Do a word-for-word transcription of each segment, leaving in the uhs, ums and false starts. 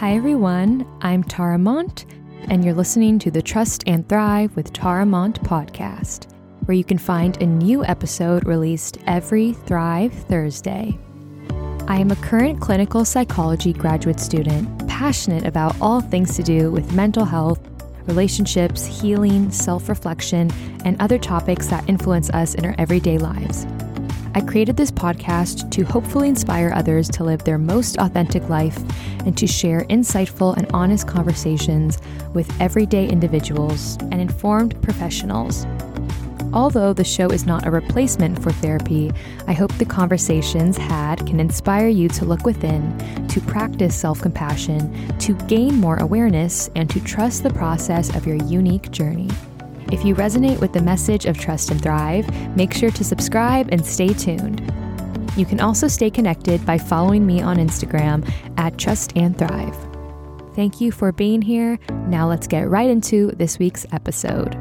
Hi everyone, I'm Tara Mont, and you're listening to the Trust and Thrive with Tara Mont podcast, where you can find a new episode released every Thrive Thursday. I am a current clinical psychology graduate student, passionate about all things to do with mental health, relationships, healing, self-reflection, and other topics that influence us in our everyday lives. I created this podcast to hopefully inspire others to live their most authentic life and to share insightful and honest conversations with everyday individuals and informed professionals. Although the show is not a replacement for therapy, I hope the conversations had can inspire you to look within, to practice self-compassion, to gain more awareness, and to trust the process of your unique journey. If you resonate with the message of Trust and Thrive, make sure to subscribe and stay tuned. You can also stay connected by following me on Instagram at Trust and Thrive. Thank you for being here. Now let's get right into this week's episode.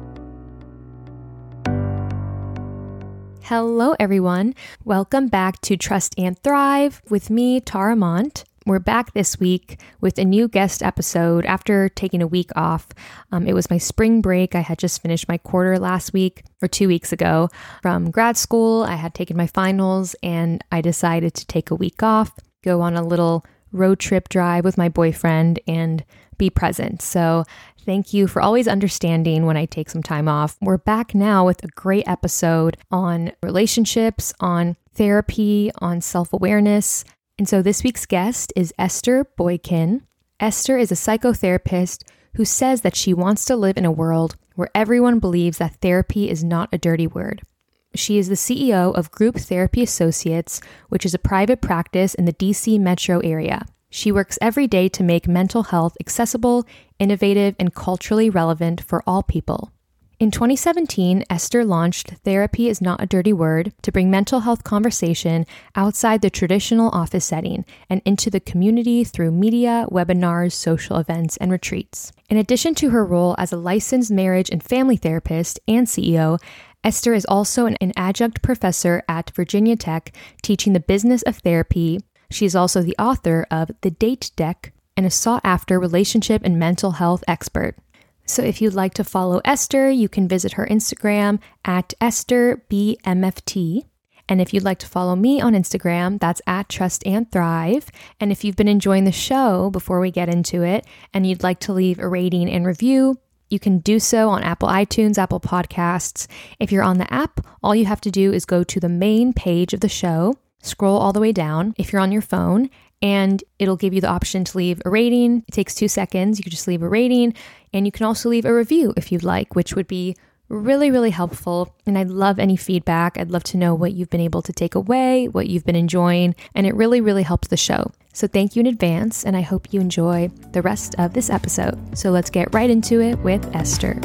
Hello, everyone. Welcome back to Trust and Thrive with me, Tara Mont. We're back this week with a new guest episode after taking a week off. Um, it was my spring break. I had just finished my quarter last week or two weeks ago from grad school. I had taken my finals and I decided to take a week off, go on a little road trip drive with my boyfriend and be present. So thank you for always understanding when I take some time off. We're back now with a great episode on relationships, on therapy, on self-awareness. And so this week's guest is Esther Boykin. Esther is a psychotherapist who says that she wants to live in a world where everyone believes that therapy is not a dirty word. She is the C E O of Group Therapy Associates, which is a private practice in the D C metro area. She works every day to make mental health accessible, innovative, and culturally relevant for all people. In twenty seventeen, Esther launched Therapy is Not a Dirty Word to bring mental health conversation outside the traditional office setting and into the community through media, webinars, social events, and retreats. In addition to her role as a licensed marriage and family therapist and C E O, Esther is also an, an adjunct professor at Virginia Tech teaching the business of therapy. She is also the author of The Date Deck and a sought-after relationship and mental health expert. So if you'd like to follow Esther, you can visit her Instagram at Esther B M F T. And if you'd like to follow me on Instagram, that's at Trust and Thrive. And if you've been enjoying the show before we get into it, and you'd like to leave a rating and review, you can do so on Apple iTunes, Apple Podcasts. If you're on the app, all you have to do is go to the main page of the show, scroll all the way down if you're on your phone, and it'll give you the option to leave a rating. It takes two seconds. You can just leave a rating, and you can also leave a review if you'd like, which would be really, really helpful. And I'd love any feedback. I'd love to know what you've been able to take away, what you've been enjoying, and it really, really helps the show. So thank you in advance, and I hope you enjoy the rest of this episode. So let's get right into it with Esther.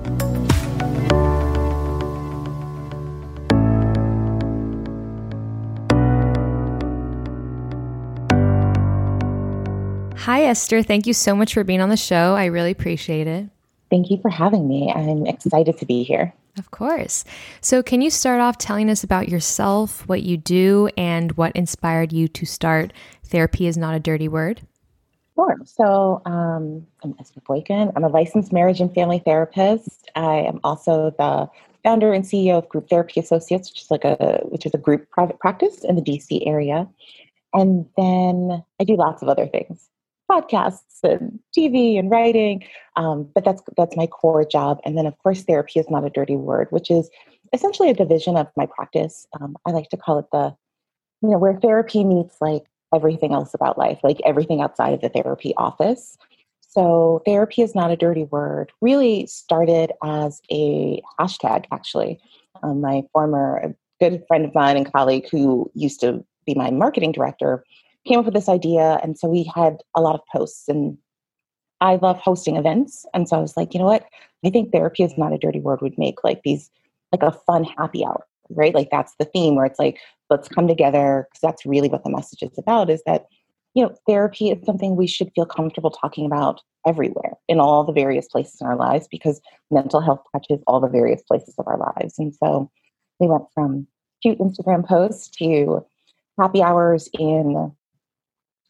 Hi, Esther. Thank you so much for being on the show. I really appreciate it. Thank you for having me. I'm excited to be here. Of course. So can you start off telling us about yourself, what you do, and what inspired you to start Therapy is Not a Dirty Word? Sure. So um, I'm Esther Boykin. I'm a licensed marriage and family therapist. I am also the founder and C E O of Group Therapy Associates, which is like a which is a group private practice in the D C area. And then I do lots of other things. Podcasts and T V and writing, um, but that's that's my core job. And then, of course, therapy is not a dirty word, which is essentially a division of my practice. Um, I like to call it the, you know, where therapy meets like everything else about life, like everything outside of the therapy office. So therapy is not a dirty word really started as a hashtag, actually. Um, my former good friend of mine and colleague who used to be my marketing director came up with this idea. And so we had a lot of posts, and I love hosting events. And so I was like, you know what? I think therapy is not a dirty word would make like these, like a fun happy hour, right? Like that's the theme where it's like, let's come together. Cause that's really what the message is about, is that, you know, therapy is something we should feel comfortable talking about everywhere in all the various places in our lives, because mental health touches all the various places of our lives. And so we went from cute Instagram posts to happy hours in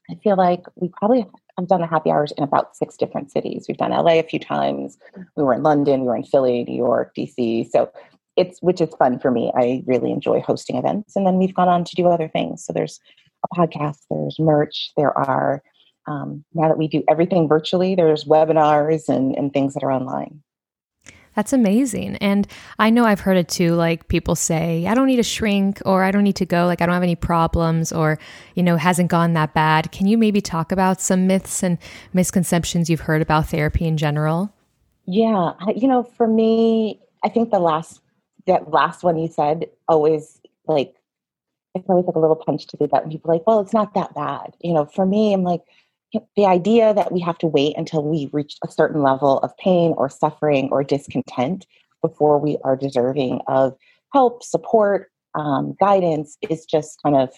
I feel like we probably have done the happy hours in about six different cities. We've done L A a few times. We were in London, we were in Philly, New York, D C. So it's, which is fun for me. I really enjoy hosting events. And then we've gone on to do other things. So there's a podcast, there's merch, there are, um, now that we do everything virtually, there's webinars and, and things that are online. That's amazing. And I know I've heard it too, like people say, I don't need to shrink, or I don't need to go, like I don't have any problems, or, you know, hasn't gone that bad. Can you maybe talk about some myths and misconceptions you've heard about therapy in general? Yeah. You know, for me, I think the last, that last one you said always like, it's always like a little punch to the gut. And people are like, well, it's not that bad. You know, for me, I'm like, the idea that we have to wait until we reach a certain level of pain or suffering or discontent before we are deserving of help, support, um, guidance is just kind of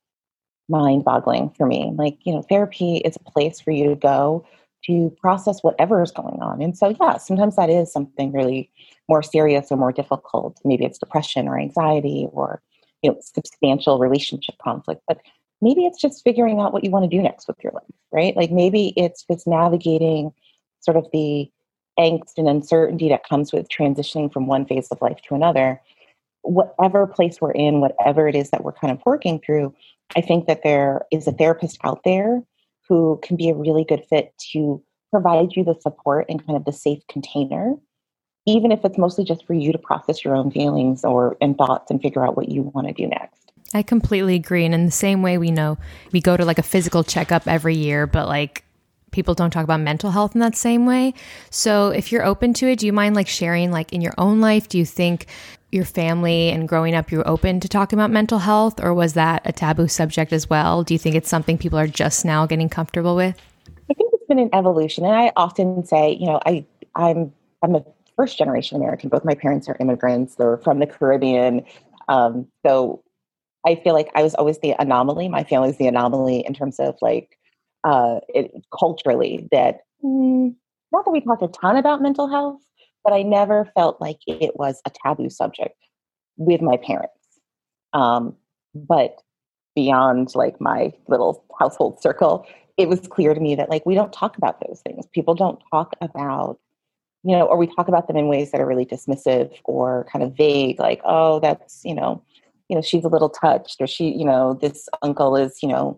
mind-boggling for me. Like, you know, therapy is a place for you to go to process whatever is going on. And so, yeah, sometimes that is something really more serious or more difficult. Maybe it's depression or anxiety or, you know, substantial relationship conflict. But maybe it's just figuring out what you want to do next with your life, right? Like maybe it's just navigating sort of the angst and uncertainty that comes with transitioning from one phase of life to another. Whatever place we're in, whatever it is that we're kind of working through, I think that there is a therapist out there who can be a really good fit to provide you the support and kind of the safe container, even if it's mostly just for you to process your own feelings or and thoughts and figure out what you want to do next. I completely agree. And in the same way, we know we go to like a physical checkup every year, but like people don't talk about mental health in that same way. So if you're open to it, do you mind like sharing like in your own life, do you think your family and growing up, you were open to talking about mental health, or was that a taboo subject as well? Do you think it's something people are just now getting comfortable with? I think it's been an evolution. And I often say, you know, I, I'm, I'm a first generation American. Both my parents are immigrants. They're from the Caribbean. Um, so I feel like I was always the anomaly. My family's the anomaly in terms of like uh, it, culturally that mm, not that we talked a ton about mental health, but I never felt like it was a taboo subject with my parents. Um, but beyond like my little household circle, it was clear to me that like we don't talk about those things. People don't talk about, you know, or we talk about them in ways that are really dismissive or kind of vague, like, oh, that's, you know, you know, she's a little touched, or she, you know, this uncle is, you know,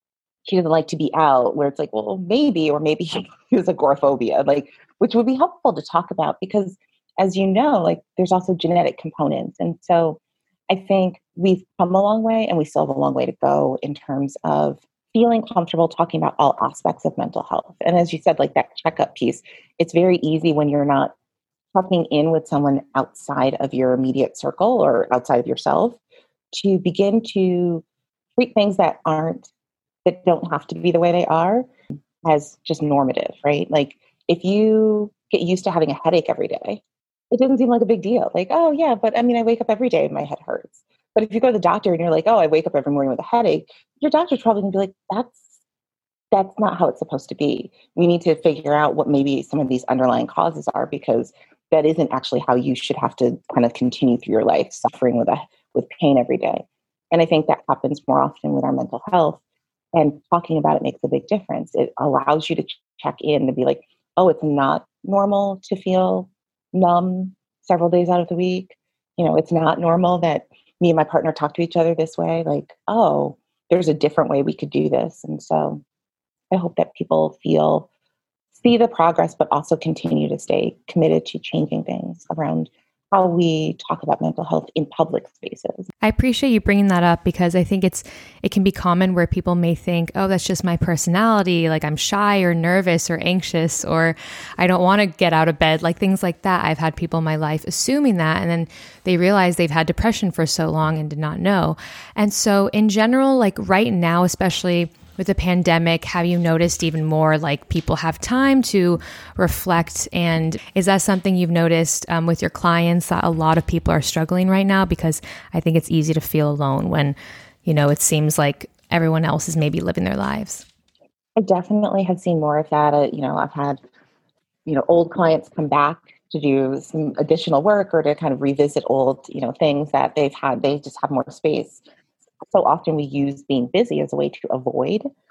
he doesn't like to be out, where it's like, well, maybe, or maybe he has agoraphobia, like, which would be helpful to talk about because as you know, like there's also genetic components. And so I think we've come a long way and we still have a long way to go in terms of feeling comfortable talking about all aspects of mental health. And as you said, like that checkup piece, it's very easy when you're not checking in with someone outside of your immediate circle or outside of yourself to begin to treat things that aren't, that don't have to be the way they are as just normative, right? Like if you get used to having a headache every day, it doesn't seem like a big deal. Like, oh yeah, but I mean, I wake up every day and my head hurts. But if you go to the doctor and you're like, oh, I wake up every morning with a headache, your doctor's probably gonna be like, that's, that's not how it's supposed to be. We need to figure out what maybe some of these underlying causes are, because that isn't actually how you should have to kind of continue through your life, suffering with a with pain every day. And I think that happens more often with our mental health. And talking about it makes a big difference. It allows you to ch- check in and be like, oh, it's not normal to feel numb several days out of the week. You know, it's not normal that me and my partner talk to each other this way. Like, oh, there's a different way we could do this. And so I hope that people feel, see the progress, but also continue to stay committed to changing things around how we talk about mental health in public spaces. I appreciate you bringing that up because I think it's it can be common where people may think, oh, that's just my personality, like I'm shy or nervous or anxious, or I don't want to get out of bed, like things like that. I've had people in my life assuming that, and then they realize they've had depression for so long and did not know. And so in general, like right now, especially with the pandemic, have you noticed even more like people have time to reflect? And is that something you've noticed um, with your clients, that a lot of people are struggling right now? Because I think it's easy to feel alone when, you know, it seems like everyone else is maybe living their lives. I definitely have seen more of that. Uh, you know, I've had, you know, old clients come back to do some additional work or to kind of revisit old, you know, things that they've had, they just have more space. So often we use being busy as a way to avoid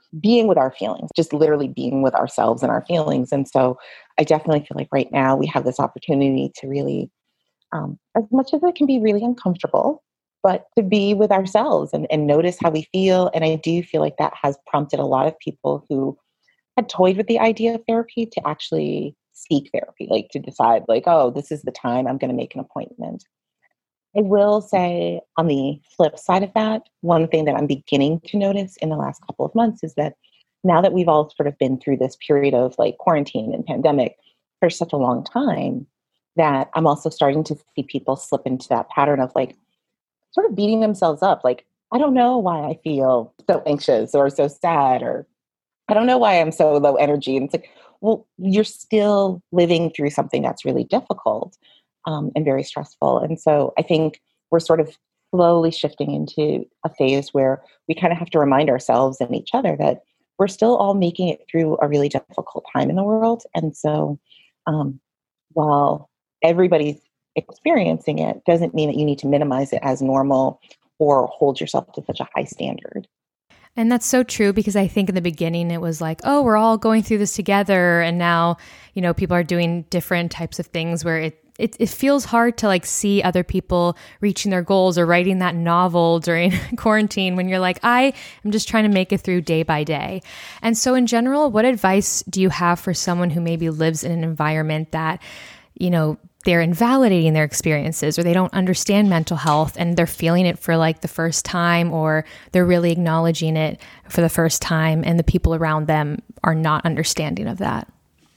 being with our feelings, just literally being with ourselves and our feelings. And so I definitely feel like right now we have this opportunity to really, um, as much as it can be really uncomfortable, but to be with ourselves and, and notice how we feel. And I do feel like that has prompted a lot of people who had toyed with the idea of therapy to actually seek therapy, like to decide like, oh, this is the time I'm going to make an appointment. I will say on the flip side of that, one thing that I'm beginning to notice in the last couple of months is that now that we've all sort of been through this period of like quarantine and pandemic for such a long time, that I'm also starting to see people slip into that pattern of like sort of beating themselves up. Like, I don't know why I feel so anxious or so sad, or I don't know why I'm so low energy. And it's like, well, you're still living through something that's really difficult um, and very stressful. And so I think we're sort of slowly shifting into a phase where we kind of have to remind ourselves and each other that we're still all making it through a really difficult time in the world. And so um, while everybody's experiencing it, doesn't mean that you need to minimize it as normal or hold yourself to such a high standard. And that's so true, because I think in the beginning it was like, oh, we're all going through this together. And now, you know, people are doing different types of things where it, it, it feels hard to like see other people reaching their goals or writing that novel during quarantine when you're like, I am just trying to make it through day by day. And so in general, what advice do you have for someone who maybe lives in an environment that, you know, they're invalidating their experiences, or they don't understand mental health and they're feeling it for like the first time, or they're really acknowledging it for the first time and the people around them are not understanding of that?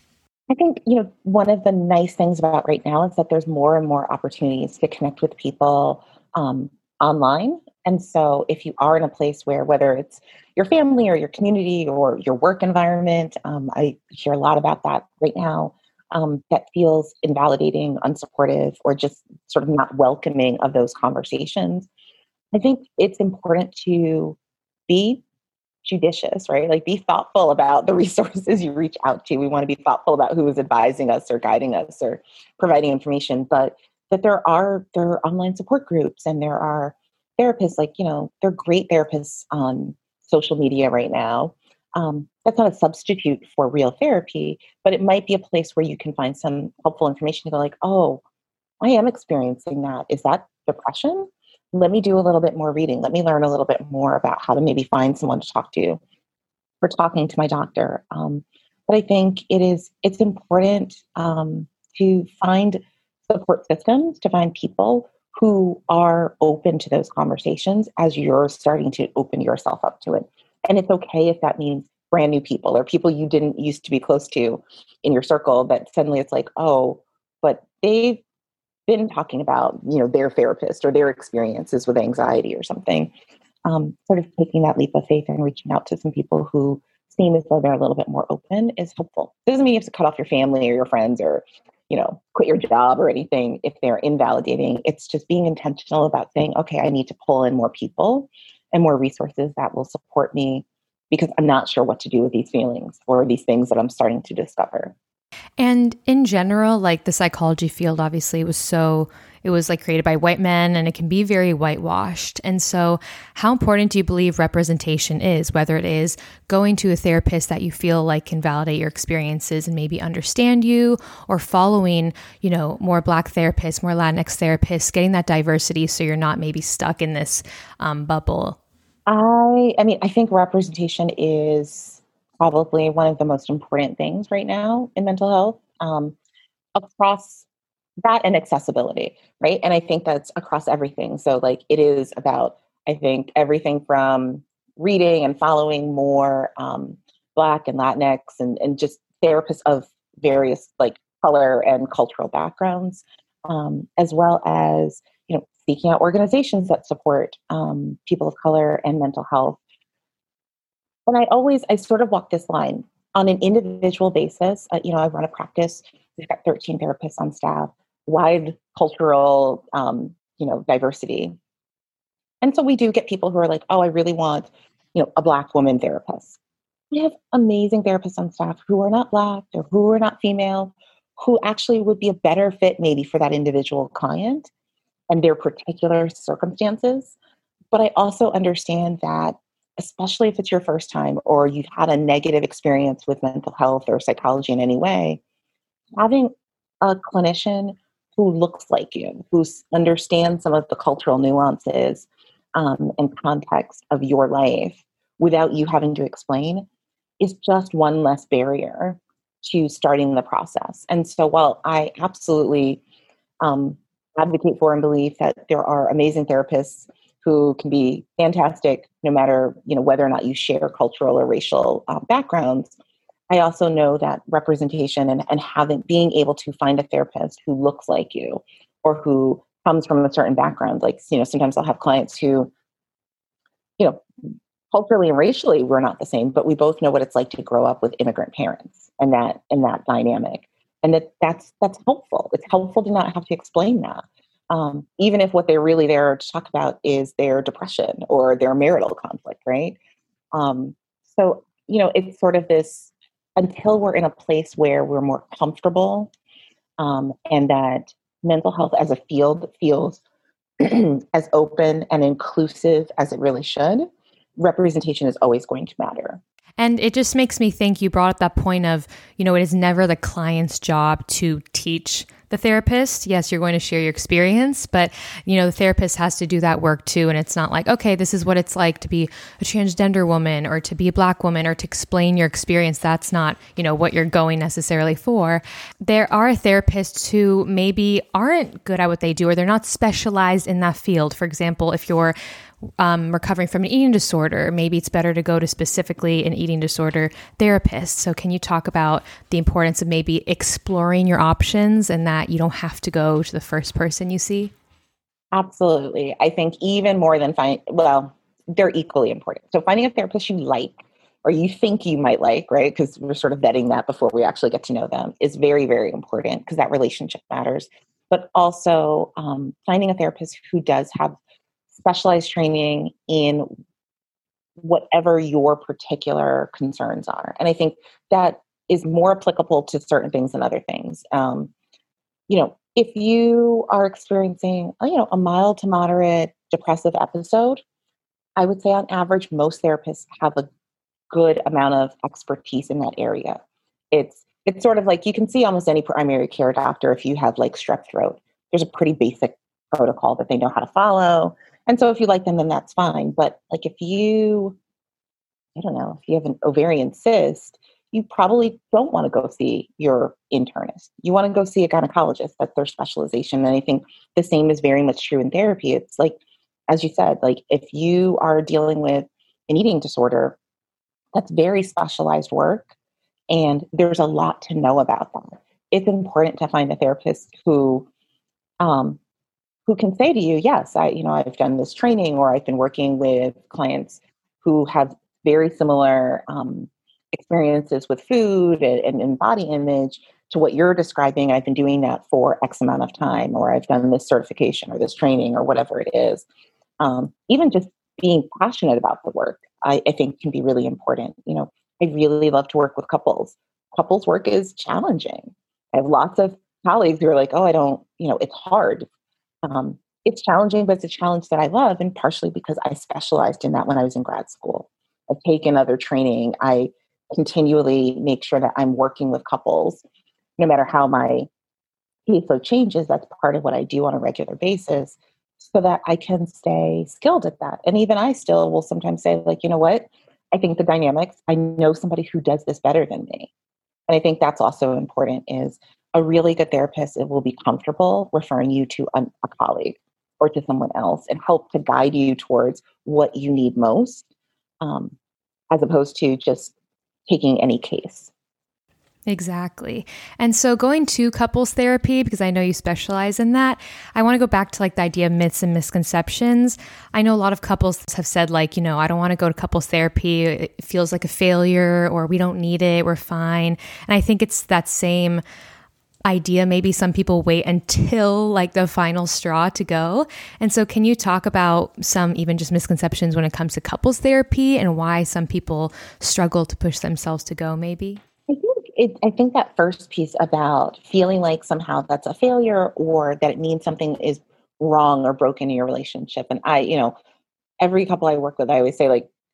I think, you know, one of the nice things about right now is that there's more and more opportunities to connect with people um, online. And so if you are in a place where, whether it's your family or your community or your work environment, um, I hear a lot about that right now, um, that feels invalidating, unsupportive, or just sort of not welcoming of those conversations, I think it's important to be judicious, right? Like be thoughtful about the resources you reach out to. We want to be thoughtful about who is advising us or guiding us or providing information, but that there are there are online support groups and there are therapists, like, you know, they're great therapists on social media right now. Um, that's not a substitute for real therapy, but it might be a place where you can find some helpful information to go like, oh, I am experiencing that. Is that depression? Let me do a little bit more reading. Let me learn a little bit more about how to maybe find someone to talk to for talking to my doctor. Um, but I think it is, it's important um, to find support systems, to find people who are open to those conversations as you're starting to open yourself up to it. And it's okay if that means brand new people or people you didn't used to be close to in your circle, that suddenly it's like, oh, but they've been talking about, you know, their therapist or their experiences with anxiety or something. Um, sort of taking that leap of faith and reaching out to some people who seem as though they're a little bit more open is helpful. It doesn't mean you have to cut off your family or your friends or, you know, quit your job or anything if they're invalidating. It's just being intentional about saying, okay, I need to pull in more people and more resources that will support me because I'm not sure what to do with these feelings or these things that I'm starting to discover. And in general, like the psychology field, obviously was so, it was like created by white men and it can be very whitewashed. And so how important do you believe representation is, whether it is going to a therapist that you feel like can validate your experiences and maybe understand you, or following, you know, more Black therapists, more Latinx therapists, getting that diversity so you're not maybe stuck in this um, bubble? I, I mean, I think representation is probably one of the most important things right now in mental health, um, across that and accessibility, right? And I think that's across everything. So like it is about, I think, everything from reading and following more um, Black and Latinx and, and just therapists of various like color and cultural backgrounds, um, as well as, you know, seeking out organizations that support um, people of color and mental health. And I always, I sort of walk this line on an individual basis. Uh, you know, I run a practice. We've got thirteen therapists on staff, wide cultural, um, you know, diversity. And so we do get people who are like, oh, I really want, you know, a Black woman therapist. We have amazing therapists on staff who are not Black or who are not female, who actually would be a better fit maybe for that individual client and their particular circumstances. But I also understand that, especially if it's your first time or you've had a negative experience with mental health or psychology in any way, having a clinician who looks like you, who understands some of the cultural nuances um, and context of your life without you having to explain is just one less barrier to starting the process. And so while I absolutely um, advocate for and believe that there are amazing therapists who can be fantastic no matter, you know, whether or not you share cultural or racial uh, backgrounds, I also know that representation and, and having being able to find a therapist who looks like you or who comes from a certain background, like, you know, sometimes I'll have clients who, you know, culturally and racially we're not the same, but we both know what it's like to grow up with immigrant parents and that and that dynamic. And that that's that's helpful. It's helpful to not have to explain that. Um, even if what they're really there to talk about is their depression or their marital conflict, right? Um, so, you know, it's sort of this until we're in a place where we're more comfortable um, and that mental health as a field feels as open and inclusive as it really should, representation is always going to matter. And it just makes me think, you brought up that point of, you know, it is never the client's job to teach the therapist. Yes, you're going to share your experience, but, you know, the therapist has to do that work too. And it's not like, okay, this is what it's like to be a transgender woman or to be a Black woman or to explain your experience. That's not, you know, what you're going necessarily for. There are therapists who maybe aren't good at what they do, or they're not specialized in that field. For example, if you're Um, recovering from an eating disorder, maybe it's better to go to specifically an eating disorder therapist. So can you talk about the importance of maybe exploring your options and that you don't have to go to the first person you see? Absolutely. I think even more than find, well, they're equally important. So finding a therapist you like or you think you might like, right? Because we're sort of vetting that before we actually get to know them is very, very important because that relationship matters. But also um, finding a therapist who does have specialized training in whatever your particular concerns are. And I think that is more applicable to certain things than other things. Um, you know, if you are experiencing, you know, a mild to moderate depressive episode, I would say on average, most therapists have a good amount of expertise in that area. It's it's sort of like you can see almost any primary care doctor if you have like strep throat. There's a pretty basic protocol that they know how to follow. And so if you like them, then that's fine. But like if you, I don't know, if you have an ovarian cyst, you probably don't want to go see your internist. You want to go see a gynecologist. That's their specialization. And I think the same is very much true in therapy. It's like, as you said, like if you are dealing with an eating disorder, that's very specialized work. And there's a lot to know about that. It's important to find a therapist who, um, who can say to you, yes, I, you know, I've done this training, or I've been working with clients who have very similar um, experiences with food and, and body image to what you're describing. I've been doing that for X amount of time, or I've done this certification or this training or whatever it is. Um, even just being passionate about the work, I, I think can be really important. You know, I really love to work with couples. Couples work is challenging. I have lots of colleagues who are like, oh, I don't, you know, it's hard. Um, it's challenging, but it's a challenge that I love, and partially because I specialized in that when I was in grad school. I've taken other training. I continually make sure that I'm working with couples, no matter how my caseload changes. That's part of what I do on a regular basis, so that I can stay skilled at that. And even I still will sometimes say, like, you know what? I think the dynamics, I know somebody who does this better than me. And I think that's also important is a really good therapist, it will be comfortable referring you to a, a colleague or to someone else and help to guide you towards what you need most, um, as opposed to just taking any case. Exactly. And so going to couples therapy, because I know you specialize in that, I want to go back to like the idea of myths and misconceptions. I know a lot of couples have said like, you know, I don't want to go to couples therapy. It feels like a failure, or we don't need it. We're fine. And I think it's that same idea. Maybe some people wait until like the final straw to go. And so can you talk about some even just misconceptions when it comes to couples therapy and why some people struggle to push themselves to go maybe? I think it, I think that first piece about feeling like somehow that's a failure or that it means something is wrong or broken in your relationship. And I, you know, every couple I work with, I always say like,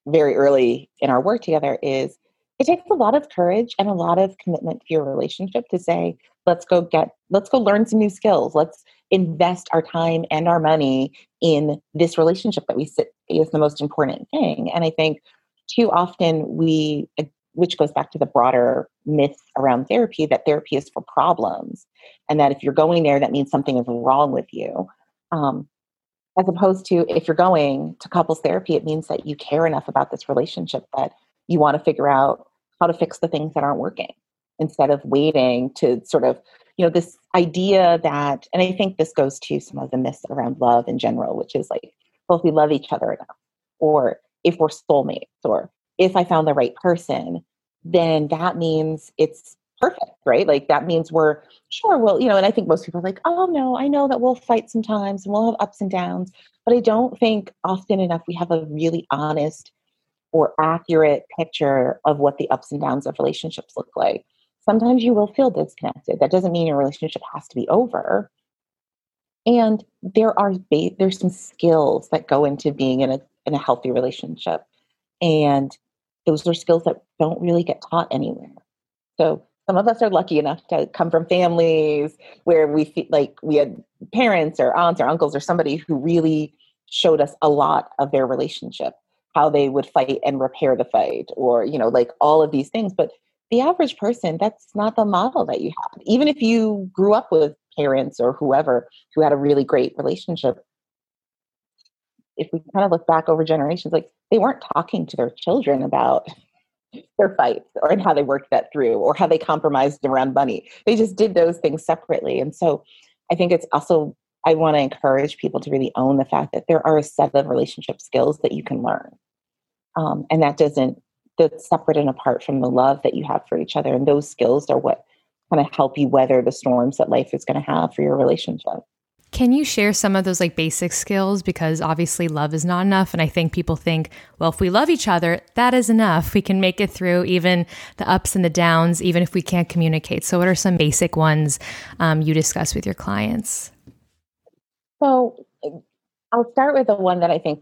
very early in our work together is it takes a lot of courage and a lot of commitment to your relationship to say, let's go get, let's go learn some new skills. Let's invest our time and our money in this relationship that we sit is the most important thing. And I think too often we, which goes back to the broader myth around therapy, that therapy is for problems. And that if you're going there, that means something is wrong with you. Um, as opposed to if you're going to couples therapy, it means that you care enough about this relationship that you want to figure out how to fix the things that aren't working instead of waiting to sort of, you know, this idea that, and I think this goes to some of the myths around love in general, which is like, well, if we love each other enough, or if we're soulmates, or if I found the right person, then that means it's perfect, right? Like that means we're sure, well, you know, and I think most people are like, oh no, I know that we'll fight sometimes and we'll have ups and downs, but I don't think often enough we have a really honest or accurate picture of what the ups and downs of relationships look like. Sometimes you will feel disconnected. That doesn't mean your relationship has to be over. And there are ba- there's some skills that go into being in a in a healthy relationship, and those are skills that don't really get taught anywhere. So some of us are lucky enough to come from families where we feel like we had parents or aunts or uncles or somebody who really showed us a lot of their relationship, how they would fight and repair the fight, or, you know, like all of these things. But the average person, that's not the model that you have. Even if you grew up with parents or whoever who had a really great relationship, if we kind of look back over generations, like they weren't talking to their children about their fights or and how they worked that through or how they compromised around money. They just did those things separately. And so I think it's also, I want to encourage people to really own the fact that there are a set of relationship skills that you can learn. Um, and that doesn't, that's separate and apart from the love that you have for each other. And those skills are what kind of help you weather the storms that life is going to have for your relationship. Can you share some of those like basic skills? Because obviously love is not enough. And I think people think, well, if we love each other, that is enough. We can make it through even the ups and the downs, even if we can't communicate. So what are some basic ones um, you discuss with your clients? So I'll start with the one that I think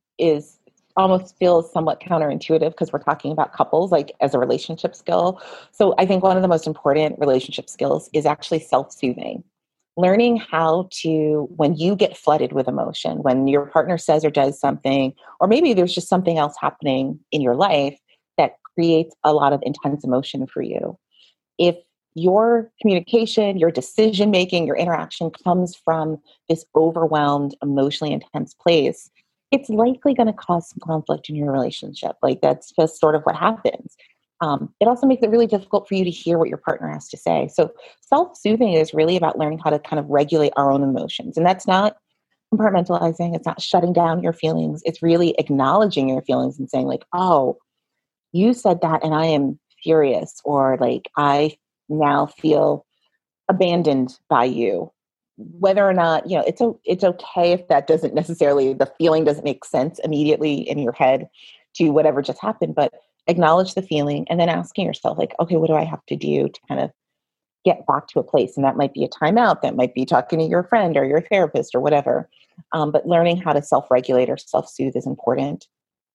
is almost feels somewhat counterintuitive because we're talking about couples, like as a relationship skill. So I think one of the most important relationship skills is actually self-soothing. Learning how to, when you get flooded with emotion, when your partner says or does something, or maybe there's just something else happening in your life that creates a lot of intense emotion for you. If your communication, your decision making, your interaction comes from this overwhelmed, emotionally intense place, it's likely going to cause some conflict in your relationship. Like that's just sort of what happens. Um, it also makes it really difficult for you to hear what your partner has to say. So self-soothing is really about learning how to kind of regulate our own emotions. And that's not compartmentalizing. It's not shutting down your feelings. It's really acknowledging your feelings and saying like, oh, you said that and I am furious, or like, I now feel abandoned by you. Whether or not, you know, it's, it's okay if that doesn't necessarily, the feeling doesn't make sense immediately in your head to whatever just happened, but acknowledge the feeling and then asking yourself like, okay, what do I have to do to kind of get back to a place? And that might be a timeout. That might be talking to your friend or your therapist or whatever. Um, but learning how to self-regulate or self-soothe is important.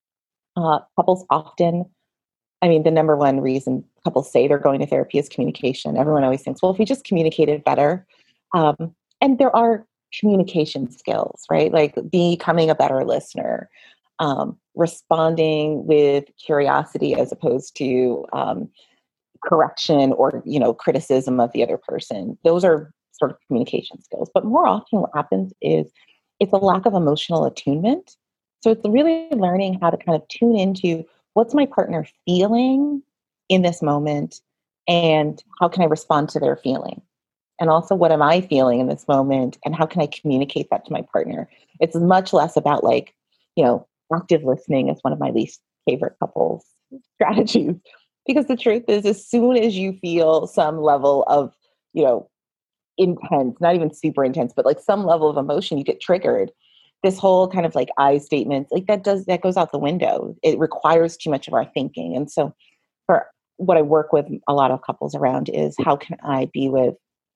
Uh, couples often, I mean, the number one reason couples say they're going to therapy is communication. Everyone always thinks, well, if we just communicated better. Um, and there are communication skills, right? Like becoming a better listener, um, responding with curiosity as opposed to um, correction or, you know, criticism of the other person. Those are sort of communication skills. But more often what happens is it's a lack of emotional attunement. So it's really learning how to kind of tune into what's my partner feeling in this moment and how can I respond to their feeling? And also, what am I feeling in this moment? And how can I communicate that to my partner? It's much less about like, you know, active listening is one of my least favorite couples strategies. Because the truth is, as soon as you feel some level of, you know, intense, not even super intense, but like some level of emotion, you get triggered. This whole kind of like I statements, like that does, that goes out the window. It requires too much of our thinking. And so for what I work with a lot of couples around is how can I be with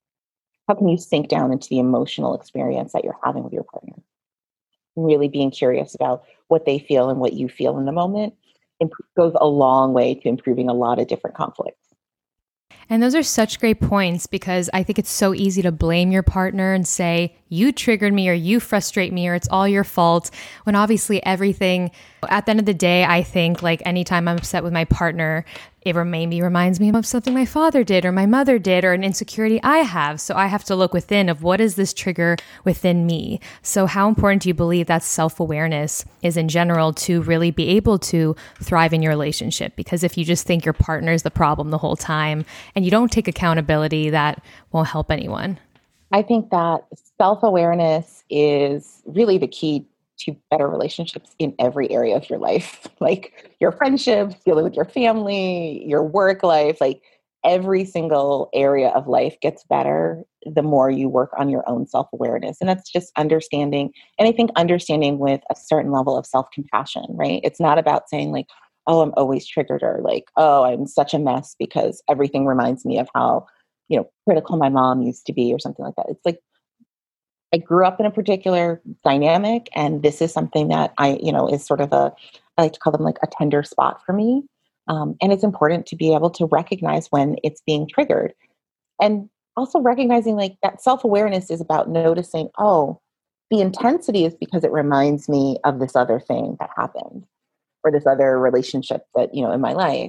how can you sink down into the emotional experience that you're having with your partner? Really being curious about what they feel and what you feel in the moment. imp- goes a long way to improving a lot of different conflicts. And those are such great points because I think it's so easy to blame your partner and say, you triggered me or you frustrate me or it's all your fault. When obviously everything, at the end of the day, I think like anytime I'm upset with my partner, it maybe reminds me of something my father did or my mother did or an insecurity I have. So I have to look within of what is this trigger within me. So how important do you believe that self-awareness is in general to really be able to thrive in your relationship? Because if you just think your partner is the problem the whole time and you don't take accountability, that won't help anyone. I think that self-awareness is really the key to better relationships in every area of your life, like your friendships, dealing with your family, your work life, like every single area of life gets better the more you work on your own self-awareness. And that's just understanding. And I think understanding with a certain level of self-compassion, right? It's not about saying like, oh, I'm always triggered or like, oh, I'm such a mess because everything reminds me of how, you know, critical my mom used to be or something like that. It's like, I grew up in a particular dynamic, and this is something that I, you know, is sort of a, I like to call them like a tender spot for me. Um, and it's important to be able to recognize when it's being triggered. And also recognizing like that self-awareness is about noticing, oh, the intensity is because it reminds me of this other thing that happened or this other relationship that, you know, in my life.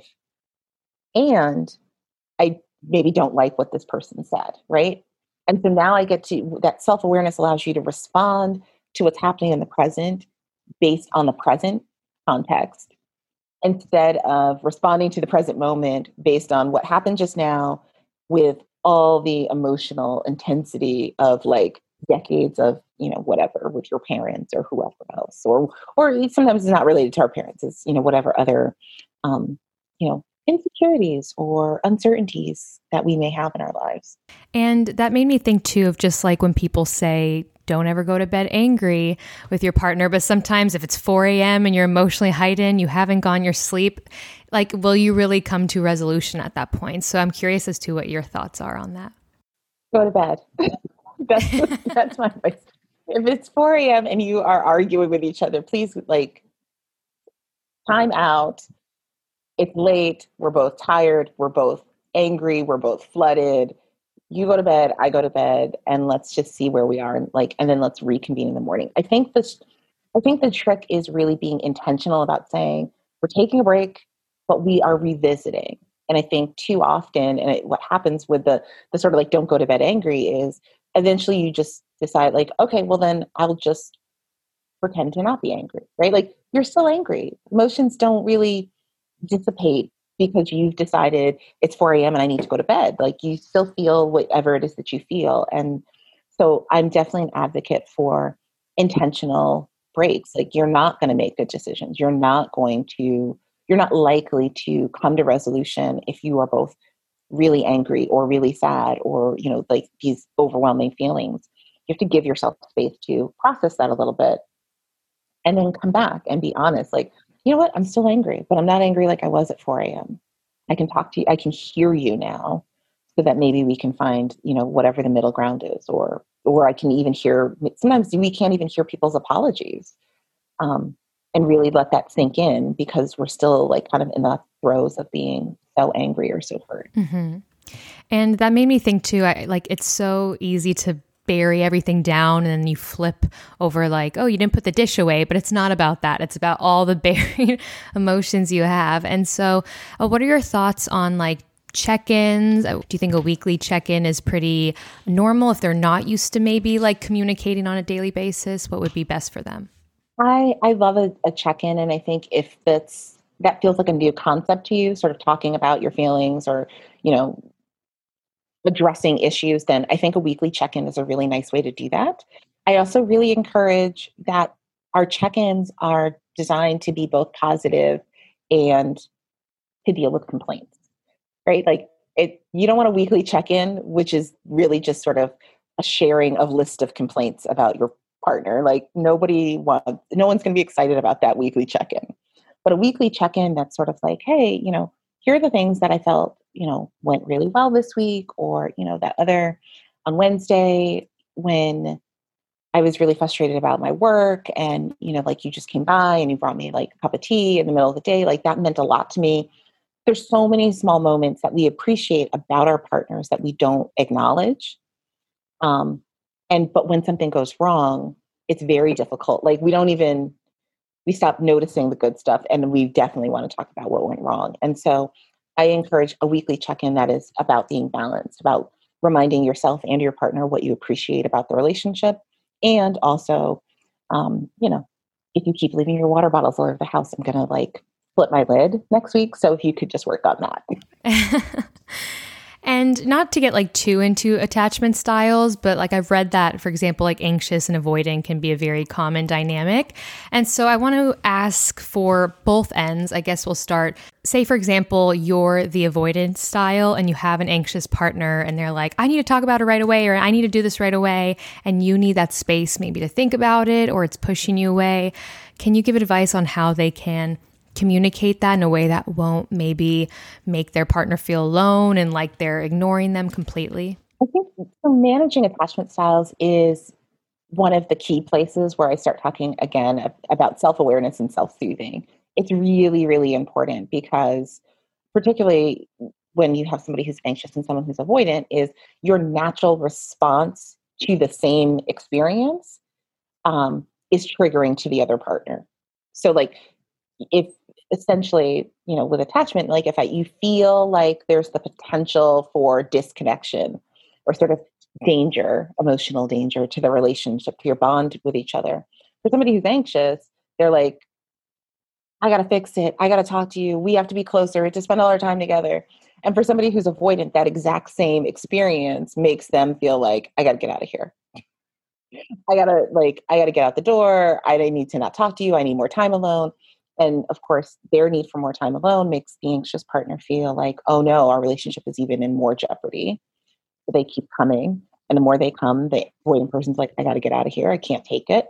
And I maybe don't like what this person said, right? And so now I get to, that self-awareness allows you to respond to what's happening in the present based on the present context instead of responding to the present moment based on what happened just now with all the emotional intensity of like decades of, you know, whatever with your parents or whoever else, or, or sometimes it's not related to our parents, it's, you know, whatever other, um, you know, insecurities or uncertainties that we may have in our lives. And that made me think too of just like when people say, don't ever go to bed angry with your partner. But sometimes if it's four a.m. and you're emotionally heightened, you haven't gone your sleep, like, will you really come to resolution at that point? So I'm curious as to what your thoughts are on that. Go to bed. that's, that's my advice. If it's four a.m. and you are arguing with each other, please like time out. It's late. We're both tired. We're both angry. We're both flooded. You go to bed. I go to bed, and let's just see where we are. And like, and then let's reconvene in the morning. I think this. I think the trick is really being intentional about saying we're taking a break, but we are revisiting. And I think too often, and it, what happens with the the sort of like don't go to bed angry is eventually you just decide like, okay, well then I'll just pretend to not be angry, right? Like you're still angry. Emotions don't really dissipate because you've decided it's four a.m. and I need to go to bed. Like you still feel whatever it is that you feel. And so I'm definitely an advocate for intentional breaks. Like you're not going to make good decisions. You're not going to, you're not likely to come to resolution if you are both really angry or really sad or, you know, like these overwhelming feelings. You have to give yourself space to process that a little bit and then come back and be honest. Like, you know what? I'm still angry, but I'm not angry like I was at four a.m. I can talk to you. I can hear you now so that maybe we can find, you know, whatever the middle ground is, or, or I can even hear, sometimes we can't even hear people's apologies, um, and really let that sink in because we're still like kind of in the throes of being so angry or so hurt. Mm-hmm. And that made me think too, I, like, it's so easy to bury everything down and then you flip over like, oh, you didn't put the dish away, but it's not about that. It's about all the buried emotions you have. And so uh, what are your thoughts on like check-ins? Do you think a weekly check-in is pretty normal if they're not used to maybe like communicating on a daily basis? What would be best for them? I, I love a, a check-in. And I think if that's, that feels like a new concept to you, sort of talking about your feelings or, you know, addressing issues, then I think a weekly check-in is a really nice way to do that. I also really encourage that our check-ins are designed to be both positive and to deal with complaints, right? Like it, you don't want a weekly check-in, which is really just sort of a sharing of list of complaints about your partner. Like nobody wants, no one's going to be excited about that weekly check-in. But a weekly check-in that's sort of like, hey, you know, here are the things that I felt, you know, went really well this week, or, you know, that other on Wednesday when I was really frustrated about my work, and, you know, like, you just came by and you brought me like a cup of tea in the middle of the day. Like, that meant a lot to me. There's so many small moments that we appreciate about our partners that we don't acknowledge. Um, and, but when something goes wrong, it's very difficult. Like, we don't even, we stop noticing the good stuff, and we definitely want to talk about what went wrong. And so I encourage a weekly check-in that is about being balanced, about reminding yourself and your partner what you appreciate about the relationship. And also, um, you know, if you keep leaving your water bottles all over the house, I'm going to like flip my lid next week. So if you could just work on that. And not to get like too into attachment styles, but like I've read that, for example, like anxious and avoidant can be a very common dynamic. And so I want to ask for both ends. I guess we'll start, say, for example, you're the avoidant style and you have an anxious partner and they're like, I need to talk about it right away, or I need to do this right away. And you need that space maybe to think about it, or it's pushing you away. Can you give advice on how they can communicate that in a way that won't maybe make their partner feel alone and like they're ignoring them completely? I think so managing attachment styles is one of the key places where I start talking again about self-awareness and self-soothing. It's really, really important because particularly when you have somebody who's anxious and someone who's avoidant, is your natural response to the same experience um, is triggering to the other partner. So like if essentially, you know, with attachment, like if I, you feel like there's the potential for disconnection or sort of danger, emotional danger to the relationship, to your bond with each other. For somebody who's anxious, they're like, I got to fix it. I got to talk to you. We have to be closer to spend all our time together. And for somebody who's avoidant, that exact same experience makes them feel like, I got to get out of here. I got to like, I got to get out the door. I need to not talk to you. I need more time alone. And of course, their need for more time alone makes the anxious partner feel like, oh no, our relationship is even in more jeopardy. So they keep coming. And the more they come, the avoidant person's like, I got to get out of here. I can't take it.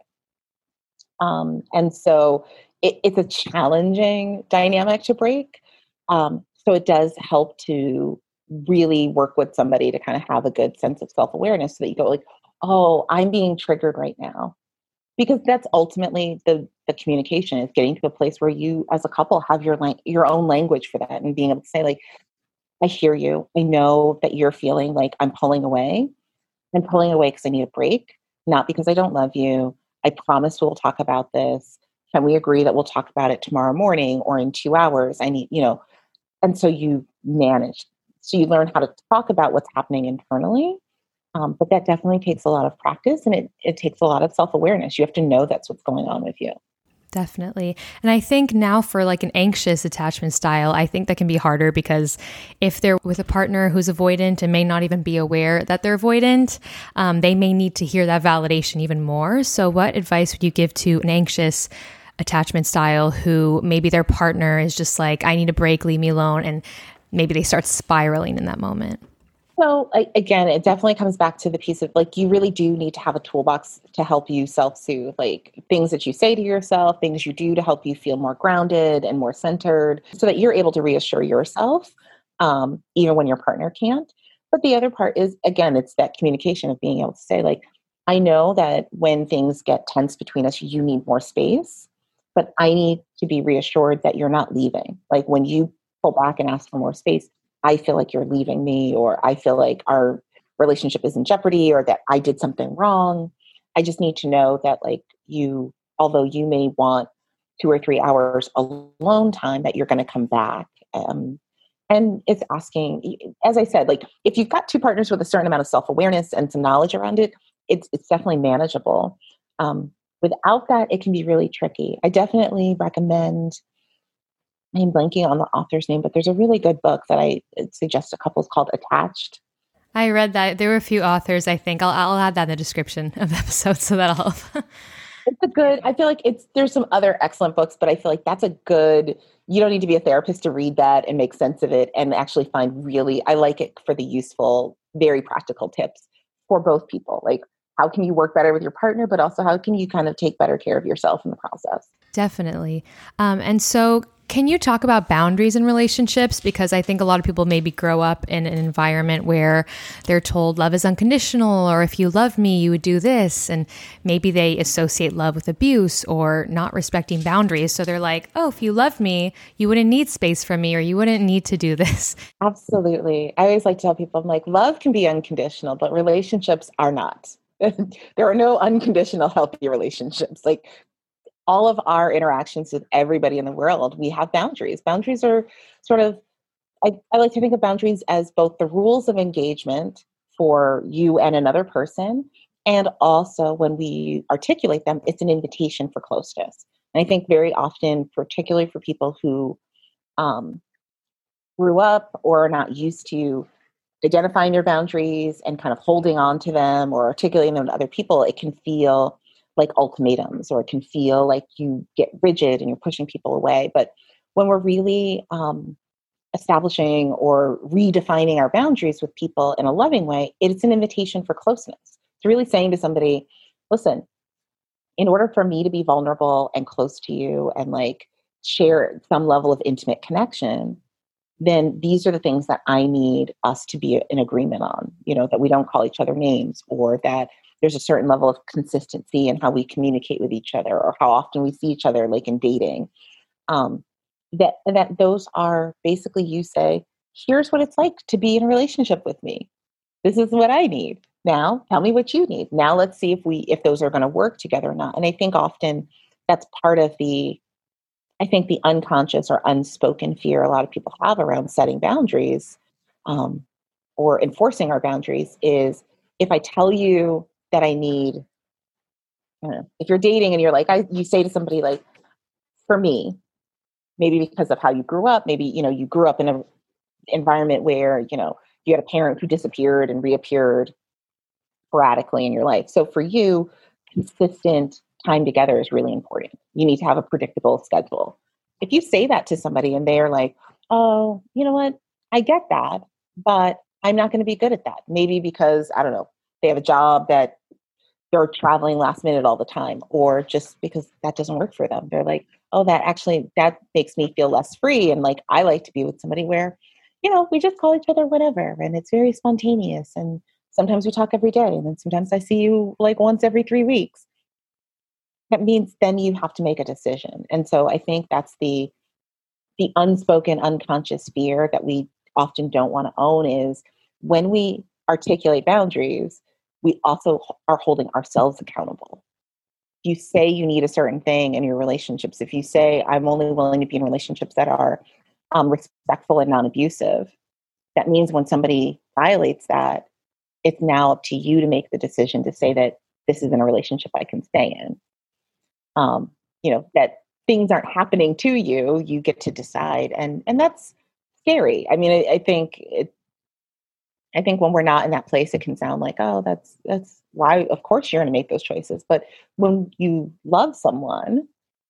Um, and so it, it's a challenging dynamic to break. Um, so it does help to really work with somebody to kind of have a good sense of self-awareness so that you go like, oh, I'm being triggered right now. Because that's ultimately the, the communication is getting to a place where you as a couple have your lang- your own language for that and being able to say like, I hear you. I know that you're feeling like I'm pulling away. I'm pulling away because I need a break, not because I don't love you. I promise we'll talk about this. Can we agree that we'll talk about it tomorrow morning or in two hours? I need, you know, and so you manage. So you learn how to talk about what's happening internally. Um, but that definitely takes a lot of practice and it, it takes a lot of self-awareness. You have to know that's what's going on with you. Definitely. And I think now for like an anxious attachment style, I think that can be harder because if they're with a partner who's avoidant and may not even be aware that they're avoidant, um, they may need to hear that validation even more. So what advice would you give to an anxious attachment style who maybe their partner is just like, I need a break, leave me alone, and maybe they start spiraling in that moment? So like, again, it definitely comes back to the piece of like, you really do need to have a toolbox to help you self-soothe, like things that you say to yourself, things you do to help you feel more grounded and more centered so that you're able to reassure yourself, um, even when your partner can't. But the other part is, again, it's that communication of being able to say like, I know that when things get tense between us, you need more space, but I need to be reassured that you're not leaving. Like when you pull back and ask for more space, I feel like you're leaving me, or I feel like our relationship is in jeopardy, or that I did something wrong. I just need to know that like you, although you may want two or three hours alone time, that you're going to come back. Um, and it's asking, as I said, like if you've got two partners with a certain amount of self-awareness and some knowledge around it, it's, it's definitely manageable. Um, without that, it can be really tricky. I definitely recommend, I'm blanking on the author's name, but there's a really good book that I suggest to couples called Attached. I read that. There were a few authors, I think. I'll, I'll add that in the description of the episode, so that'll help. It's a good, I feel like it's, there's some other excellent books, but I feel like that's a good, you don't need to be a therapist to read that and make sense of it and actually find really, I like it for the useful, very practical tips for both people. Like, how can you work better with your partner, but also how can you kind of take better care of yourself in the process? Definitely. Um, and so Can you talk about boundaries in relationships? Because I think a lot of people maybe grow up in an environment where they're told love is unconditional, or if you love me, you would do this. And maybe they associate love with abuse or not respecting boundaries. So they're like, oh, if you loved me, you wouldn't need space from me, or you wouldn't need to do this. Absolutely. I always like to tell people, I'm like, love can be unconditional, but relationships are not. There are no unconditional healthy relationships. Like, all of our interactions with everybody in the world, we have boundaries. Boundaries are sort of, I, I like to think of boundaries as both the rules of engagement for you and another person. And also when we articulate them, it's an invitation for closeness. And I think very often, particularly for people who um, grew up or are not used to identifying your boundaries and kind of holding on to them or articulating them to other people, it can feel like ultimatums, or it can feel like you get rigid and you're pushing people away. But when we're really um, establishing or redefining our boundaries with people in a loving way, it's an invitation for closeness. It's really saying to somebody, listen, in order for me to be vulnerable and close to you and like share some level of intimate connection, then these are the things that I need us to be in agreement on, you know, that we don't call each other names, or that there's a certain level of consistency in how we communicate with each other, or how often we see each other, like in dating. Um, that, that those are basically, you say, here's what it's like to be in a relationship with me. This is what I need. Now tell me what you need. Now let's see if we, if those are going to work together or not. And I think often that's part of the, I think the unconscious or unspoken fear a lot of people have around setting boundaries um, or enforcing our boundaries is, if I tell you that I need, I don't know, if you're dating and you're like, I, you say to somebody like, for me, maybe because of how you grew up, maybe, you know, you grew up in an environment where, you know, you had a parent who disappeared and reappeared sporadically in your life. So for you, consistent time together is really important. You need to have a predictable schedule. If you say that to somebody and they're like, oh, you know what, I get that, but I'm not going to be good at that. Maybe because, I don't know, they have a job that they're traveling last minute all the time, or just because that doesn't work for them. They're like, oh, that actually, that makes me feel less free. And like, I like to be with somebody where, you know, we just call each other whatever. And it's very spontaneous. And sometimes we talk every day. And then sometimes I see you like once every three weeks. That means then you have to make a decision. And so I think that's the, the unspoken, unconscious fear that we often don't want to own, is when we articulate boundaries, we also are holding ourselves accountable. If you say you need a certain thing in your relationships, if you say, I'm only willing to be in relationships that are um, respectful and non-abusive, that means when somebody violates that, it's now up to you to make the decision to say that this isn't a relationship I can stay in. Um, you know, that things aren't happening to you, you get to decide. And, and that's scary. I mean, I, I think it, I think when we're not in that place, it can sound like, oh, that's, that's why, of course you're going to make those choices. But when you love someone,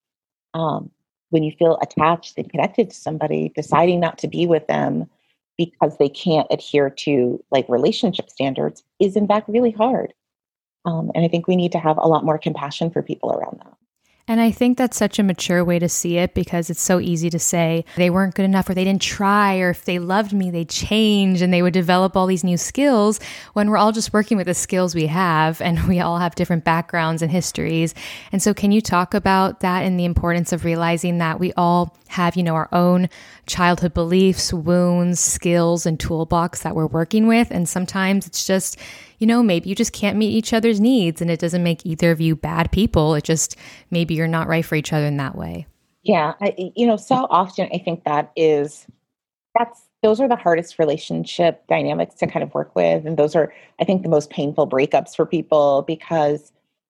um, when you feel attached and connected to somebody, deciding not to be with them because they can't adhere to like relationship standards is in fact really hard. Um, and I think we need to have a lot more compassion for people around that. And I think that's such a mature way to see it, because it's so easy to say they weren't good enough, or they didn't try, or if they loved me, they'd change and they would develop all these new skills, when we're all just working with the skills we have, and we all have different backgrounds and histories. And so can you talk about that and the importance of realizing that we all have, you know, our own childhood beliefs, wounds, skills, and toolbox that we're working with. And sometimes it's just, you know, maybe you just can't meet each other's needs, and it doesn't make either of you bad people. It just, maybe you're not right for each other in that way. Yeah. I, you know, so often I think that is, that's, those are the hardest relationship dynamics to kind of work with. And those are, I think, the most painful breakups for people, because,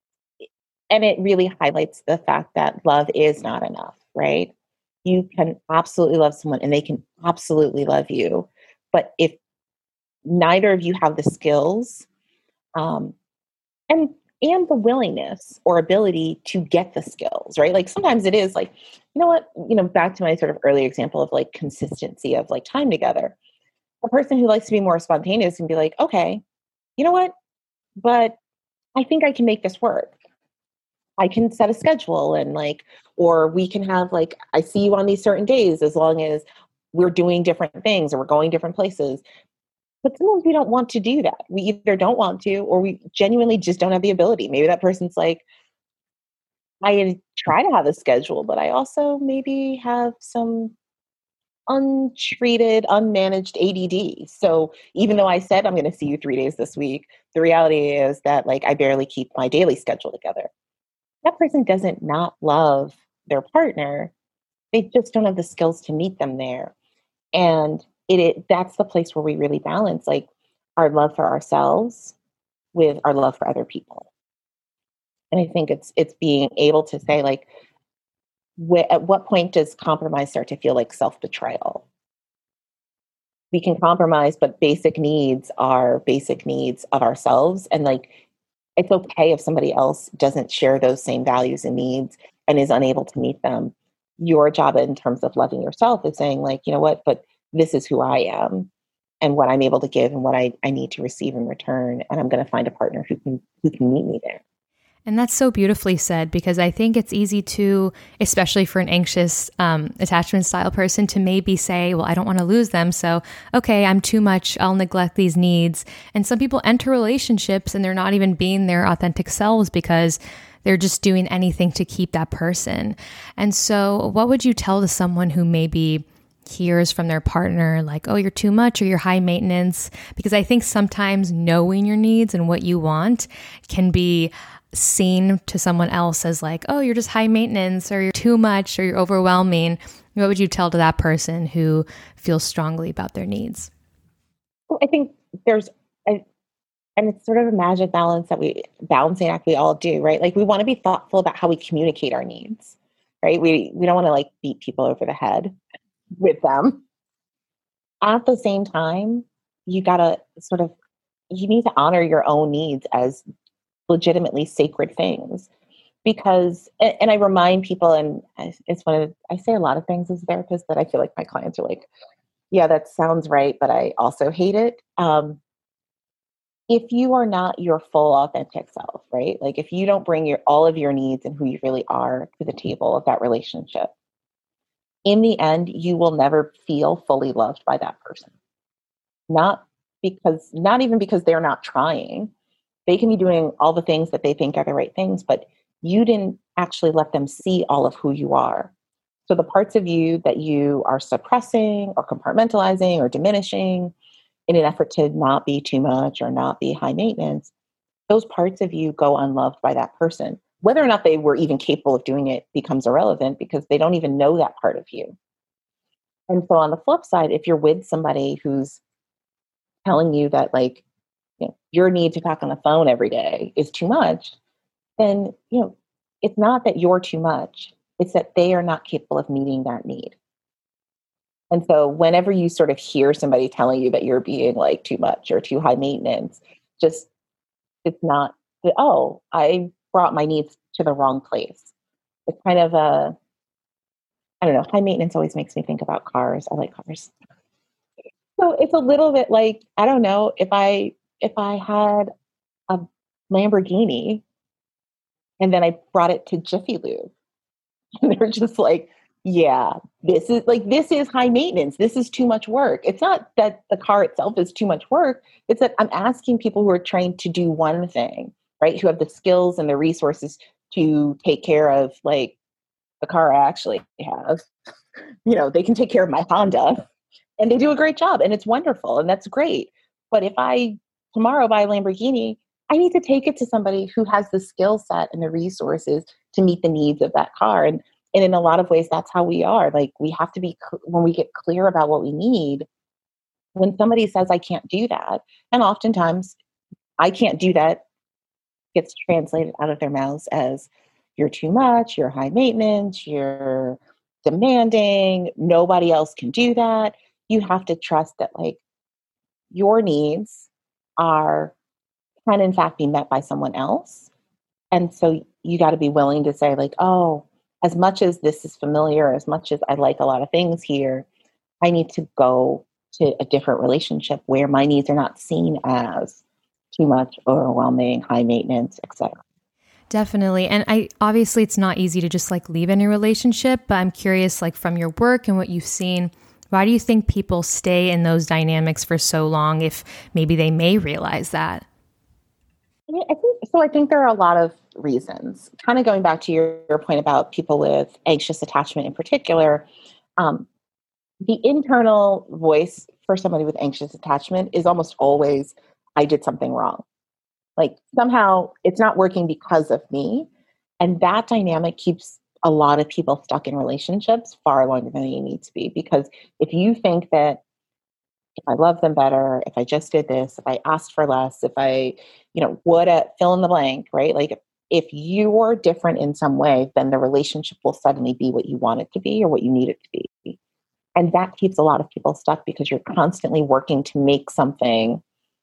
and it really highlights the fact that love is not enough, right? You can absolutely love someone and they can absolutely love you. But if neither of you have the skills, um, and and the willingness or ability to get the skills, right? Like sometimes it is like, you know what, you know, back to my sort of early example of like consistency of like time together. A person who likes to be more spontaneous can be like, okay, you know what, but I think I can make this work. I can set a schedule and like, or we can have like, I see you on these certain days as long as we're doing different things or we're going different places. But sometimes we don't want to do that. We either don't want to, or we genuinely just don't have the ability. Maybe that person's like, I try to have a schedule, but I also maybe have some untreated, unmanaged A D D. So even though I said I'm going to see you three days this week, the reality is that like I barely keep my daily schedule together. That person doesn't not love their partner. They just don't have the skills to meet them there. And it, it that's the place where we really balance like our love for ourselves with our love for other people. And I think it's it's being able to say like, wh- at what point does compromise start to feel like self-betrayal? We can compromise, but basic needs are basic needs of ourselves. And like, it's okay if somebody else doesn't share those same values and needs and is unable to meet them. Your job in terms of loving yourself is saying like, you know what, but this is who I am and what I'm able to give and what I, I need to receive in return. And I'm going to find a partner who can, who can meet me there. And that's so beautifully said, because I think it's easy to, especially for an anxious um, attachment style person, to maybe say, well, I don't want to lose them. So, okay, I'm too much. I'll neglect these needs. And some people enter relationships and they're not even being their authentic selves because they're just doing anything to keep that person. And so what would you tell to someone who maybe hears from their partner like, oh, you're too much or you're high maintenance? Because I think sometimes knowing your needs and what you want can be seen to someone else as like, oh, you're just high maintenance or you're too much or you're overwhelming. What would you tell to that person who feels strongly about their needs? Well, I think there's a, and it's sort of a magic balance that we balancing act we all do, right? Like we want to be thoughtful about how we communicate our needs, right? We we don't want to like beat people over the head with them. At the same time, you gotta sort of you need to honor your own needs as legitimately sacred things because and, and I remind people and it's one of I say a lot of things as a therapist that I feel like my clients are like, yeah, that sounds right, but I also hate it. Um, if you are not your full authentic self, right? Like if you don't bring your all of your needs and who you really are to the table of that relationship, in the end, you will never feel fully loved by that person. Not because not even because they're not trying. They can be doing all the things that they think are the right things, but you didn't actually let them see all of who you are. So the parts of you that you are suppressing or compartmentalizing or diminishing in an effort to not be too much or not be high maintenance, those parts of you go unloved by that person. Whether or not they were even capable of doing it becomes irrelevant because they don't even know that part of you. And so on the flip side, if you're with somebody who's telling you that like, you know, your need to talk on the phone every day is too much, then, you know, it's not that you're too much. It's that they are not capable of meeting that need. And so whenever you sort of hear somebody telling you that you're being like too much or too high maintenance, just, it's not that, oh, I brought my needs to the wrong place. It's kind of a, I don't know, high maintenance always makes me think about cars. I like cars. So it's a little bit like, I don't know, if I, if I had a Lamborghini and then I brought it to Jiffy Lube. And they're just like, yeah, this is like, this is high maintenance. This is too much work. It's not that the car itself is too much work. It's that I'm asking people who are trained to do one thing, right? Who have the skills and the resources to take care of like the car I actually have. You know, they can take care of my Honda and they do a great job and it's wonderful and that's great. But if I tomorrow buy a Lamborghini, I need to take it to somebody who has the skill set and the resources to meet the needs of that car. And, and in a lot of ways, that's how we are. Like we have to be, when we get clear about what we need, when somebody says, I can't do that. And oftentimes I can't do that gets translated out of their mouths as you're too much, you're high maintenance, you're demanding, nobody else can do that. You have to trust that like your needs are can in fact be met by someone else. And so you got to be willing to say like, oh, as much as this is familiar, as much as I like a lot of things here, I need to go to a different relationship where my needs are not seen as too much, overwhelming, high maintenance, et cetera. Definitely. And I obviously it's not easy to just like leave any relationship, but I'm curious, like from your work and what you've seen, why do you think people stay in those dynamics for so long if maybe they may realize that? Yeah, I think so. I think there are a lot of reasons. Kind of going back to your, your point about people with anxious attachment in particular, um, the internal voice for somebody with anxious attachment is almost always, I did something wrong. Like somehow it's not working because of me. And that dynamic keeps a lot of people stuck in relationships far longer than they need to be. Because if you think that if I love them better, if I just did this, if I asked for less, if I, you know, would uh, fill in the blank, right? Like if you're different in some way, then the relationship will suddenly be what you want it to be or what you need it to be. And that keeps a lot of people stuck because you're constantly working to make something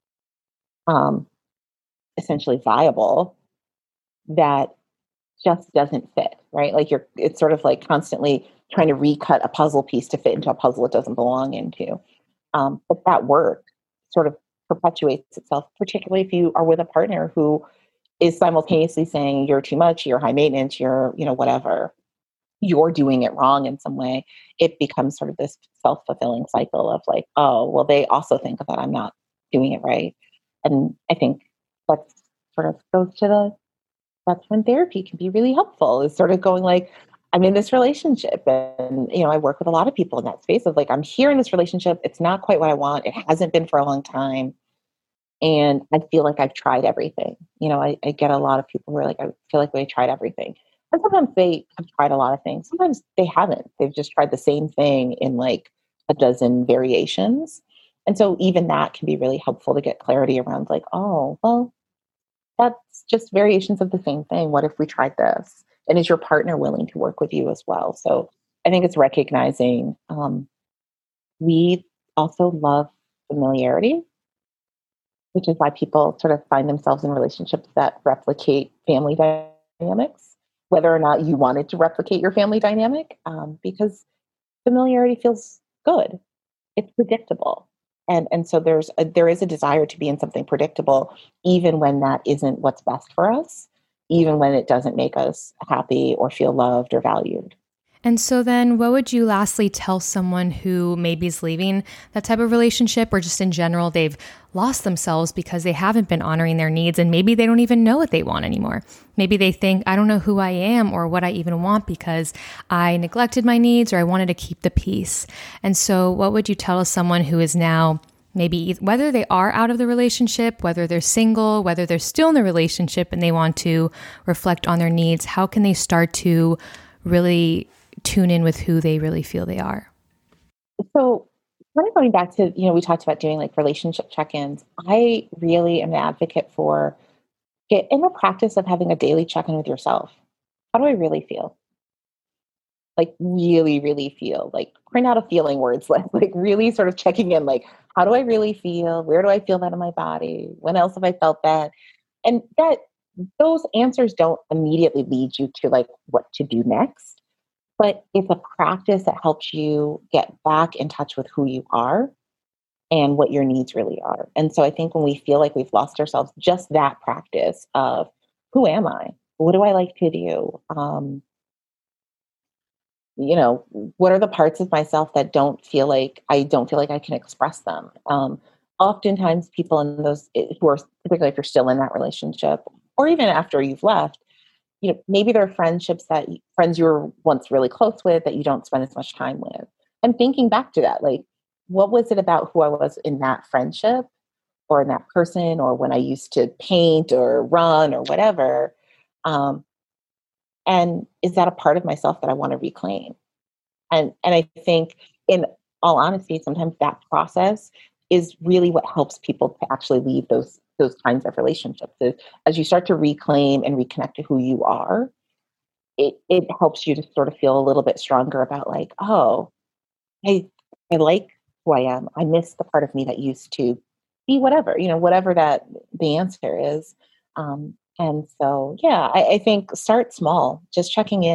um, essentially viable that just doesn't fit, right? Like you're, it's sort of like constantly trying to recut a puzzle piece to fit into a puzzle it doesn't belong into. Um, but that work sort of perpetuates itself, particularly if you are with a partner who is simultaneously saying you're too much, you're high maintenance, you're, you know, whatever, you're doing it wrong in some way. It becomes sort of this self-fulfilling cycle of like, oh, well, they also think that I'm not doing it right. And I think that's sort of goes to the, that's when therapy can be really helpful, is sort of going like, I'm in this relationship and, you know, I work with a lot of people in that space of like, I'm here in this relationship. It's not quite what I want. It hasn't been for a long time. And I feel like I've tried everything. You know, I, I get a lot of people who are like, I feel like they tried everything. And sometimes they have tried a lot of things. Sometimes they haven't. They've just tried the same thing in like a dozen variations. And so even that can be really helpful to get clarity around like, oh, well, that's just variations of the same thing. What if we tried this? And is your partner willing to work with you as well? So I think it's recognizing um, we also love familiarity, which is why people sort of find themselves in relationships that replicate family dynamics, whether or not you wanted to replicate your family dynamic, um, because familiarity feels good. It's predictable. And, and so there's a, there is a desire to be in something predictable, even when that isn't what's best for us, even when it doesn't make us happy or feel loved or valued. And so then what would you lastly tell someone who maybe is leaving that type of relationship, or just in general, they've lost themselves because they haven't been honoring their needs and maybe they don't even know what they want anymore. Maybe they think, I don't know who I am or what I even want because I neglected my needs or I wanted to keep the peace. And so what would you tell someone who is now maybe whether they are out of the relationship, whether they're single, whether they're still in the relationship and they want to reflect on their needs, how can they start to really tune in with who they really feel they are? So kind of going back to, you know, we talked about doing like relationship check-ins. I really am an advocate for get in the practice of having a daily check-in with yourself. How do I really feel? Like really, really feel, like print out a feeling words list, like really sort of checking in, like, how do I really feel? Where do I feel that in my body? When else have I felt that? And that those answers don't immediately lead you to like what to do next. But it's a practice that helps you get back in touch with who you are and what your needs really are. And so I think when we feel like we've lost ourselves, just that practice of who am I? What do I like to do? Um, you know, what are the parts of myself that don't feel like I don't feel like I can express them? Um, oftentimes people in those who are, particularly if you're still in that relationship or even after you've left, you know, maybe there are friendships that friends you were once really close with that you don't spend as much time with. And thinking back to that, like, what was it about who I was in that friendship or in that person or when I used to paint or run or whatever? Um, and is that a part of myself that I want to reclaim? And and I think in all honesty, sometimes that process is really what helps people to actually leave those those kinds of relationships. Is as you start to reclaim and reconnect to who you are, it it helps you to sort of feel a little bit stronger about like, oh, I I like who I am. I miss the part of me that used to be whatever, you know, whatever that the answer is. Um, and so, yeah, I, I think start small, just checking in.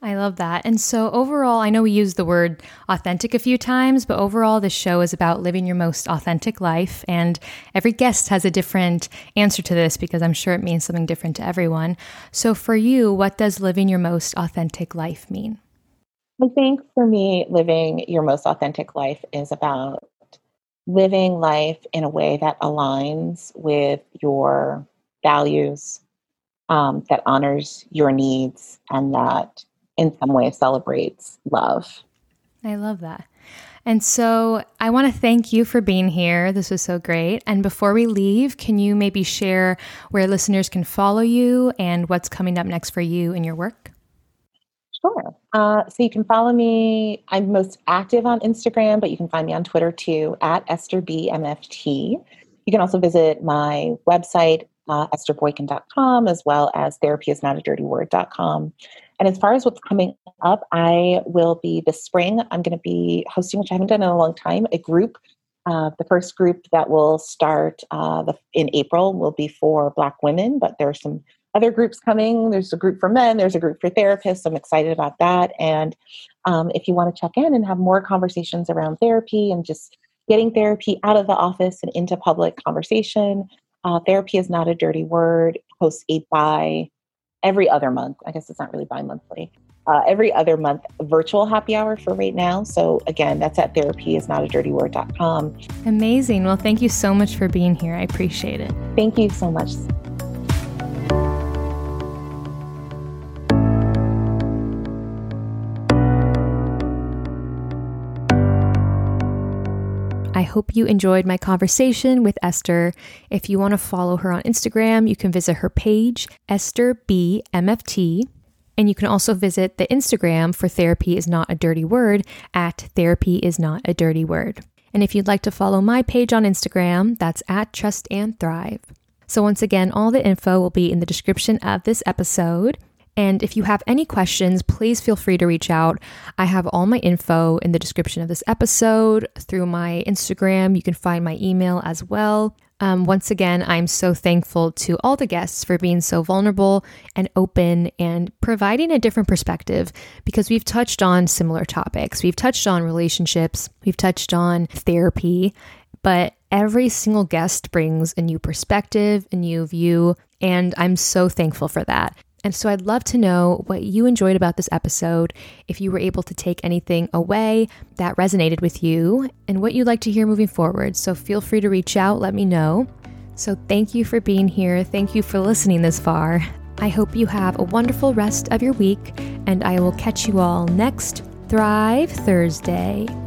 I love that. And so overall, I know we used the word authentic a few times, but overall the show is about living your most authentic life. And every guest has a different answer to this because I'm sure it means something different to everyone. So for you, what does living your most authentic life mean? I think for me, living your most authentic life is about living life in a way that aligns with your values, um, that honors your needs, and that in some way celebrates love. I love that. And so I want to thank you for being here. This was so great. And before we leave, can you maybe share where listeners can follow you and what's coming up next for you in your work? Sure. Uh, so you can follow me. I'm most active on Instagram, but you can find me on Twitter too, at Esther B M F T. You can also visit my website, uh, esther boykin dot com, as well as therapy is not a dirty word dot com. And as far as what's coming up, I will be this spring, I'm going to be hosting, which I haven't done in a long time, a group. Uh, the first group that will start uh, the, in April will be for Black women, but there are some other groups coming. There's a group for men. There's a group for therapists. I'm excited about that. And um, if you want to check in and have more conversations around therapy and just getting therapy out of the office and into public conversation, uh, Therapy is Not a Dirty Word hosts a bi every other month. I guess it's not really bi-monthly. Uh, every other month virtual happy hour for right now. So again, that's at therapy is not a dirty word dot com. Amazing. Well, thank you so much for being here. I appreciate it. Thank you so much. I hope you enjoyed my conversation with Esther. If you want to follow her on Instagram, you can visit her page, Esther B M F T. And you can also visit the Instagram for Therapy is Not a Dirty Word at Therapy is Not a Dirty Word. And if you'd like to follow my page on Instagram, that's at Trust and Thrive. So once again, all the info will be in the description of this episode. And if you have any questions, please feel free to reach out. I have all my info in the description of this episode. Through my Instagram, you can find my email as well. Um, once again, I'm so thankful to all the guests for being so vulnerable and open and providing a different perspective, because we've touched on similar topics. We've touched on relationships, we've touched on therapy, but every single guest brings a new perspective, a new view, and I'm so thankful for that. And so I'd love to know what you enjoyed about this episode, if you were able to take anything away that resonated with you, and what you'd like to hear moving forward. So feel free to reach out, let me know. So thank you for being here. Thank you for listening this far. I hope you have a wonderful rest of your week, and I will catch you all next Thrive Thursday.